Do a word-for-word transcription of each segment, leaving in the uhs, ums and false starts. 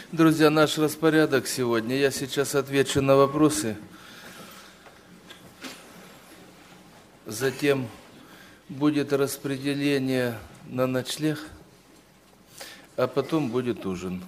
Друзья, наш распорядок сегодня. Я сейчас отвечу на вопросы. Затем будет распределение на ночлег, а потом будет ужин.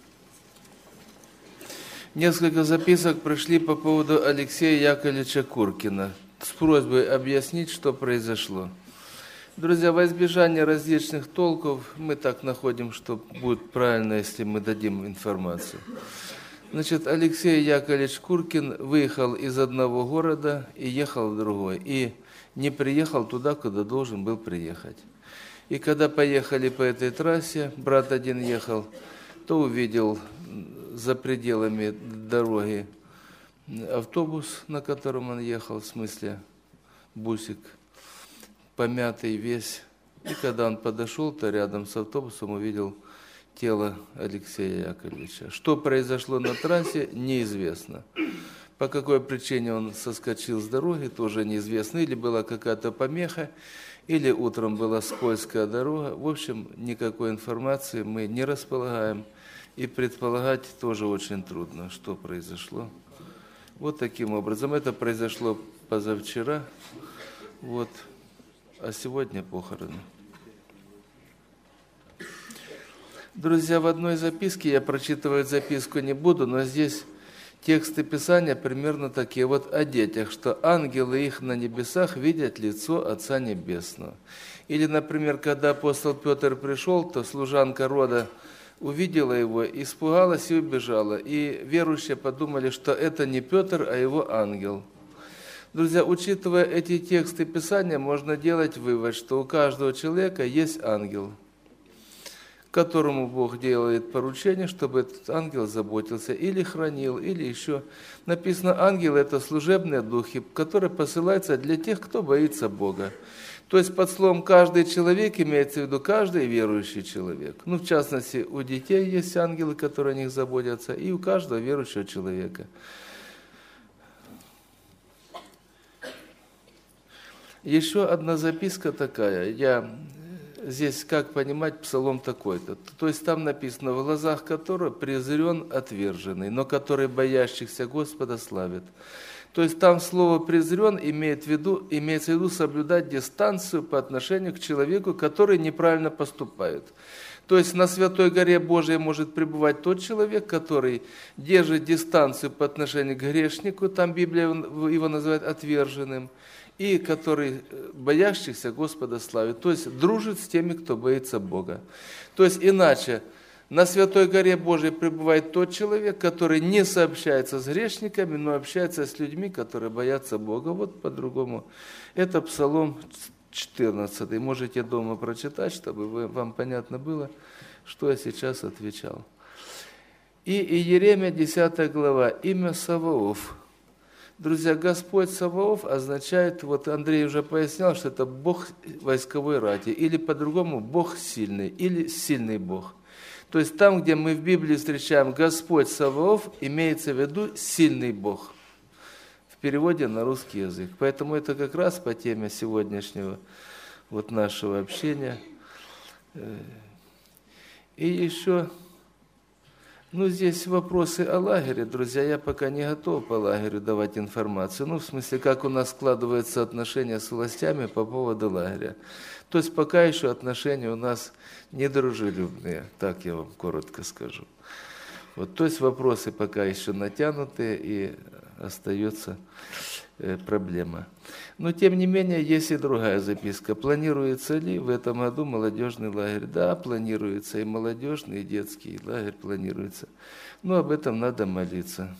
Несколько записок пришли по поводу Алексея Яковлевича Куркина с просьбой объяснить, что произошло. Друзья, во избежание различных толков, мы так находим, что будет правильно, если мы дадим информацию. Значит, Алексей Яковлевич Куркин выехал из одного города и ехал в другой. И не приехал туда, куда должен был приехать. И когда поехали по этой трассе, брат один ехал, то увидел за пределами дороги автобус, на котором он ехал, в смысле бусик, помятый весь. И когда он подошел, то рядом с автобусом увидел тело Алексея Яковлевича. Что произошло на трассе, неизвестно. По какой причине он соскочил с дороги, тоже неизвестно. Или была какая-то помеха, или утром была скользкая дорога. В общем, никакой информации мы не располагаем. И предполагать тоже очень трудно, что произошло. Вот таким образом. Это произошло позавчера. Вот. А сегодня похороны. Друзья, в одной записке, я прочитывать записку не буду, но здесь тексты Писания примерно такие вот о детях, что ангелы их на небесах видят лицо Отца Небесного. Или, например, когда апостол Петр пришел, то служанка рода увидела его, испугалась и убежала. И верующие подумали, что это не Петр, а его ангел. Друзья, учитывая эти тексты Писания, можно делать вывод, что у каждого человека есть ангел, которому Бог делает поручение, чтобы этот ангел заботился или хранил, или еще. Написано, ангел – это служебные духи, которые посылаются для тех, кто боится Бога. То есть под словом «каждый человек» имеется в виду каждый верующий человек. Ну, в частности, у детей есть ангелы, которые о них заботятся, и у каждого верующего человека. Еще одна записка такая. Я здесь, как понимать, псалом такой-то. То есть там написано, в глазах которого презрен отверженный, но который боящихся Господа славит. То есть там слово «презрен» имеет в виду, имеется в виду соблюдать дистанцию по отношению к человеку, который неправильно поступает. То есть на Святой Горе Божией может пребывать тот человек, который держит дистанцию по отношению к грешнику, там Библия его называет отверженным, и который боящихся Господа славит, то есть дружит с теми, кто боится Бога. То есть иначе, на Святой Горе Божией пребывает тот человек, который не сообщается с грешниками, но общается с людьми, которые боятся Бога. Вот по-другому. Это Псалом четырнадцатый. Можете дома прочитать, чтобы вы, вам понятно было, что я сейчас отвечал. И Иеремия, десятая глава, имя Саваоф. Друзья, Господь Саваоф означает, вот Андрей уже пояснял, что это Бог войсковой рати, или по-другому Бог сильный, или сильный Бог. То есть там, где мы в Библии встречаем Господь Саваоф, имеется в виду сильный Бог. В переводе на русский язык. Поэтому это как раз по теме сегодняшнего вот нашего общения. И еще... Ну, здесь вопросы о лагере, друзья. Я пока не готов по лагерю давать информацию. Ну, в смысле, как у нас складываются отношения с властями по поводу лагеря. То есть, пока еще отношения у нас недружелюбные, так я вам коротко скажу. Вот, то есть, вопросы пока еще натянутые, и остается э, проблема. Но, тем не менее, есть и другая записка. Планируется ли в этом году молодежный лагерь? Да, планируется. И молодежный, и детский лагерь планируется. Но об этом надо молиться.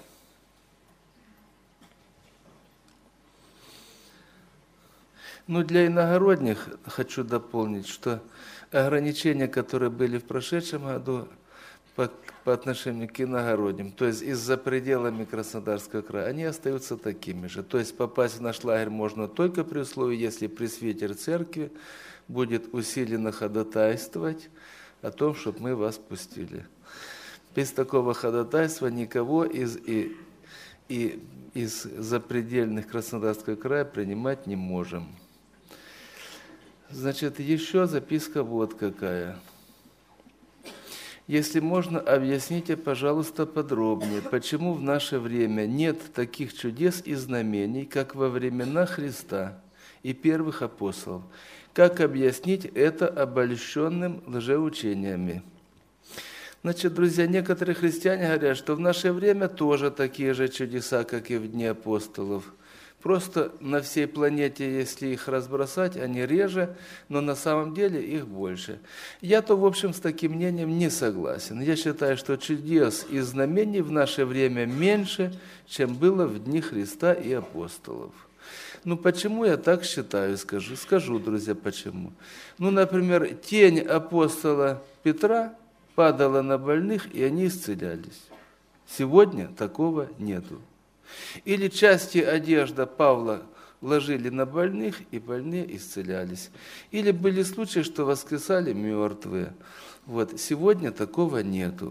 Ну, для иногородних хочу дополнить, что ограничения, которые были в прошедшем году, по, по отношению к иногородним, то есть из-за пределами Краснодарского края, они остаются такими же. То есть попасть в наш лагерь можно только при условии, если пресвитер церкви будет усиленно ходатайствовать о том, чтобы мы вас пустили. Без такого ходатайства никого из, и, и, из запредельных Краснодарского края принимать не можем. Значит, еще записка вот какая. Если можно, объясните, пожалуйста, подробнее, почему в наше время нет таких чудес и знамений, как во времена Христа и первых апостолов. Как объяснить это обольщенным лжеучениями? Значит, друзья, некоторые христиане говорят, что в наше время тоже такие же чудеса, как и в дни апостолов. Просто на всей планете, если их разбросать, они реже, но на самом деле их больше. Я-то, в общем, с таким мнением не согласен. Я считаю, что чудес и знамений в наше время меньше, чем было в дни Христа и апостолов. Ну, почему я так считаю, скажу, скажу, друзья, почему. Ну, например, тень апостола Петра падала на больных, и они исцелялись. Сегодня такого нету. Или части одежды Павла ложили на больных, и больные исцелялись. Или были случаи, что воскресали мертвые. Вот, сегодня такого нету.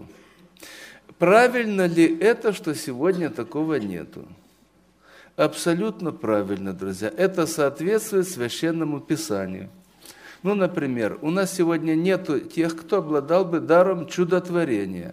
Правильно ли это, что сегодня такого нету? Абсолютно правильно, друзья. Это соответствует Священному Писанию. Ну, например, у нас сегодня нету тех, кто обладал бы даром чудотворения.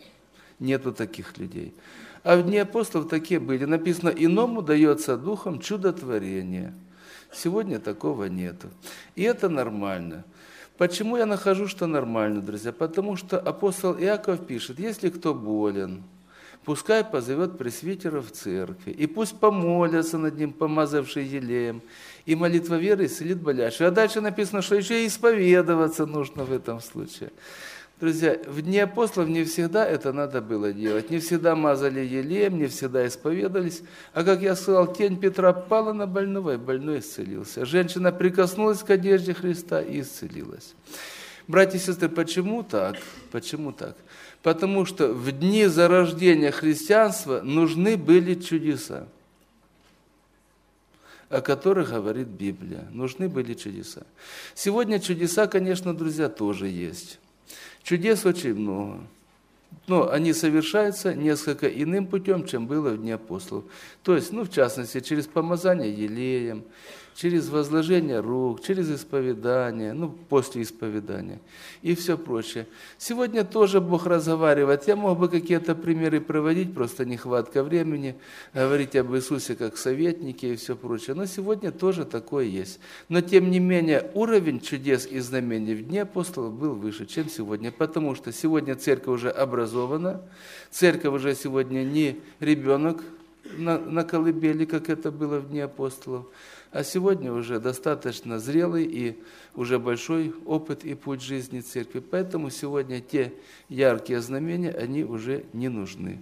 Нету таких людей. А в дни апостолов такие были. Написано, иному дается духом чудотворение. Сегодня такого нету. И это нормально. Почему я нахожу, что нормально, друзья? Потому что апостол Иаков пишет, если кто болен, пускай позовет пресвитера в церкви, и пусть помолятся над ним, помазавший елеем, и молитва веры исцелит болящего. А дальше написано, что еще и исповедоваться нужно в этом случае. Друзья, в дни апостолов не всегда это надо было делать. Не всегда мазали елеем, не всегда исповедовались. А как я сказал, тень Петра пала на больного, и больной исцелился. Женщина прикоснулась к одежде Христа и исцелилась. Братья и сестры, почему так? Почему так? Потому что в дни зарождения христианства нужны были чудеса, о которых говорит Библия. Нужны были чудеса. Сегодня чудеса, конечно, друзья, тоже есть. Чудес очень много, но они совершаются несколько иным путем, чем было в дни апостолов. То есть, ну, в частности, через помазание елеем, через возложение рук, через исповедание, ну, после исповедания и все прочее. Сегодня тоже Бог разговаривает. Я мог бы какие-то примеры приводить, просто нехватка времени, говорить об Иисусе как советнике и все прочее. Но сегодня тоже такое есть. Но, тем не менее, уровень чудес и знамений в дни апостолов был выше, чем сегодня. Потому что сегодня церковь уже образована, церковь уже сегодня не ребенок на, на колыбели, как это было в дни апостолов, а сегодня уже достаточно зрелый и уже большой опыт и путь жизни церкви. Поэтому сегодня те яркие знамения, они уже не нужны.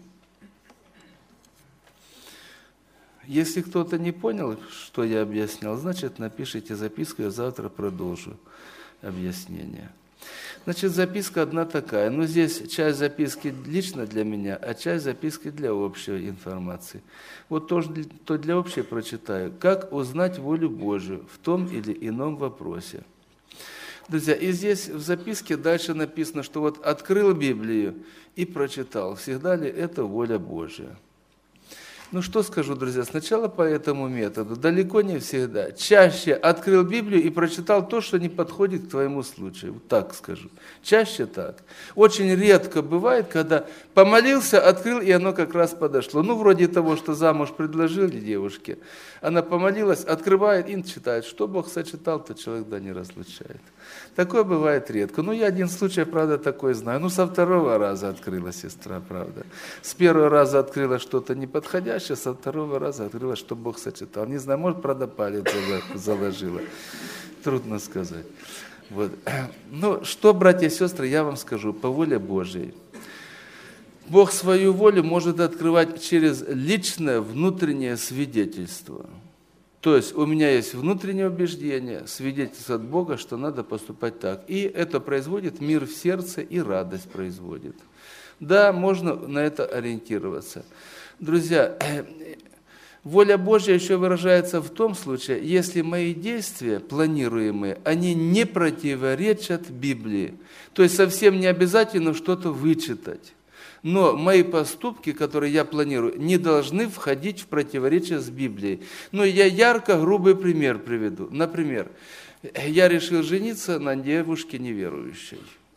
Если кто-то не понял, что я объяснял, значит, напишите записку, я завтра продолжу объяснение. Значит, записка одна такая. Ну, здесь часть записки лично для меня, а часть записки для общей информации. Вот тоже то для общей прочитаю. Как узнать волю Божию в том или ином вопросе? Друзья, и здесь в записке дальше написано, что вот открыл Библию и прочитал. Всегда ли это воля Божия? Ну, что скажу, друзья, сначала по этому методу, далеко не всегда. Чаще открыл Библию и прочитал то, что не подходит к твоему случаю. Вот так скажу. Чаще так. Очень редко бывает, когда помолился, открыл, и оно как раз подошло. Ну, вроде того, что замуж предложили девушке. Она помолилась, открывает и читает. Что Бог сочетал, то человек да не разлучает. Такое бывает редко. Ну, я один случай, правда, такой знаю. Ну, со второго раза открыла сестра, правда. С первого раза открыла что-то неподходящее, со второго раза открыла, что Бог сочетал. Не знаю, может, правда, палец заложила. Трудно сказать. Вот. Ну, что, братья и сестры, я вам скажу, по воле Божией. Бог свою волю может открывать через личное внутреннее свидетельство. То есть у меня есть внутреннее убеждение, свидетельство от Бога, что надо поступать так. И это производит мир в сердце и радость производит. Да, можно на это ориентироваться. Друзья, воля Божья еще выражается в том случае, если мои действия планируемые, они не противоречат Библии. То есть совсем не обязательно что-то вычитать. Но мои поступки, которые я планирую, не должны входить в противоречие с Библией. Но я ярко, грубый пример приведу. Например, я решил жениться на девушке неверующей.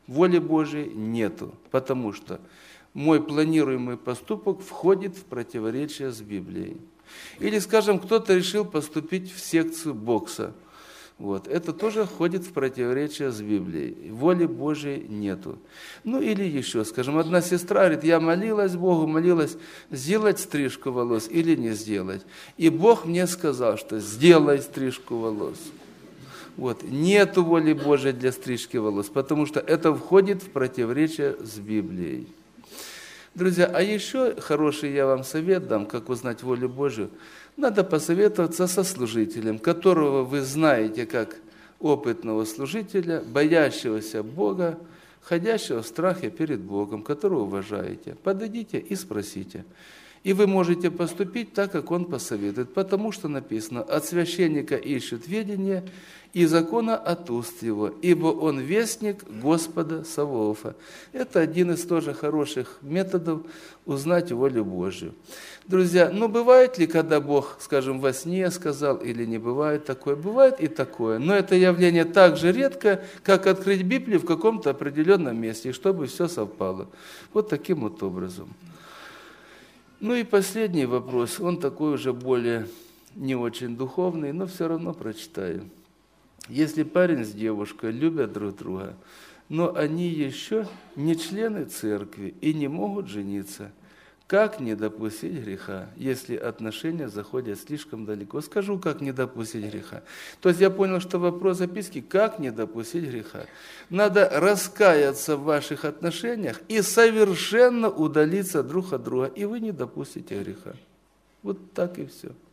воли Божией нету, потому что мой планируемый поступок входит в противоречие с Библией. Или, скажем, кто-то решил поступить в секцию бокса. Вот. Это тоже входит в противоречие с Библией. Воли Божией нету. Ну или еще, скажем, одна сестра говорит, я молилась Богу, молилась сделать стрижку волос или не сделать. И Бог мне сказал, что сделай стрижку волос. Вот. Нету воли Божией для стрижки волос, потому что это входит в противоречие с Библией. Друзья, а еще хороший я вам совет дам, как узнать волю Божию. Надо посоветоваться со служителем, которого вы знаете как опытного служителя, боящегося Бога, ходящего в страхе перед Богом, которого уважаете. Подойдите и спросите. И вы можете поступить так, как он посоветует, потому что написано, от священника ищут ведение, и закона от уст его, ибо он вестник Господа Саваофа. Это один из тоже хороших методов узнать волю Божию. Друзья, ну бывает ли, когда Бог, скажем, во сне сказал, или не бывает такое? Бывает и такое, но это явление так же редко, как открыть Библию в каком-то определенном месте, и чтобы все совпало. Вот таким вот образом. Ну и последний вопрос, он такой уже более не очень духовный, но все равно прочитаю. Если парень с девушкой любят друг друга, но они еще не члены церкви и не могут жениться, как не допустить греха, если отношения заходят слишком далеко? Скажу, как не допустить греха. То есть я понял, что вопрос записки, как не допустить греха. Надо раскаяться в ваших отношениях и совершенно удалиться друг от друга, и вы не допустите греха. Вот так и все.